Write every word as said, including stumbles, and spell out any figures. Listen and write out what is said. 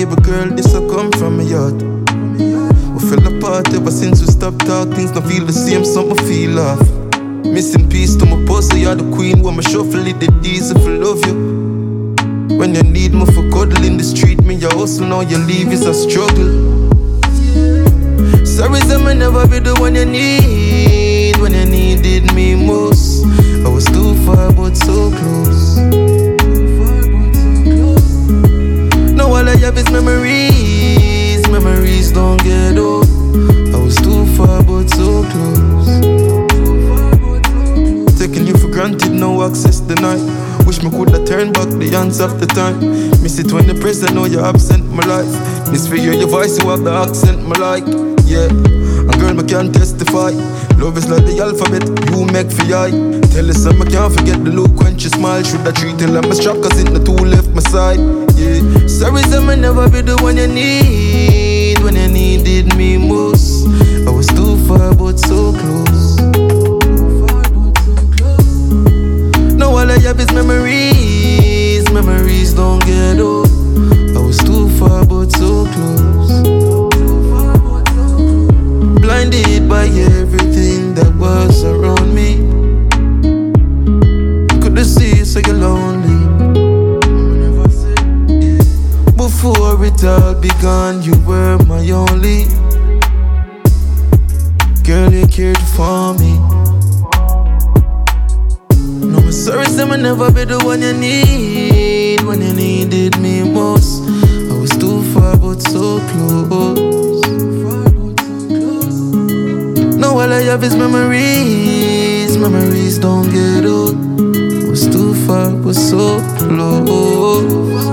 baby girl, this will come from my heart. We fell apart ever since we stopped talking. Things don't feel the same, something feel off. Missing piece to my puzzle, you're the queen. When my shuffle it, the diesel for love you. When you need me for cuddle in the street, me your hustle, now you leave is a struggle. Sorry, Sam, I never be the one you need when you needed me most. I was too far but so close. Now all I have is memories. Memories don't get old. I was too far but so close. Taking you for granted, no access denied. Wish me coulda turned back the hands of the time. Miss it when the present, know you're absent my life. Miss for hear your voice, you have the accent my like. Yeah, and girl, me can't testify. Love is like the alphabet, you make for I. Tell us I can't forget the look when she smile. Should I treat her like my strap, cause it the two left my side. Yeah, sorry, Sam, I never be the one you need when you needed me most. I was too far but so close. Now all I have is memories. Memories don't get old. I was too far but so close. Blinded by everything that was around me. Couldn't see so you're lonely. Before it all began, you were my only. Girl, you cared for me. No, I'm sorry, Sam, I never be the one you need when you needed me most. I was too far but so close. Now all I have is memories. Memories don't get old. I was too far but so close.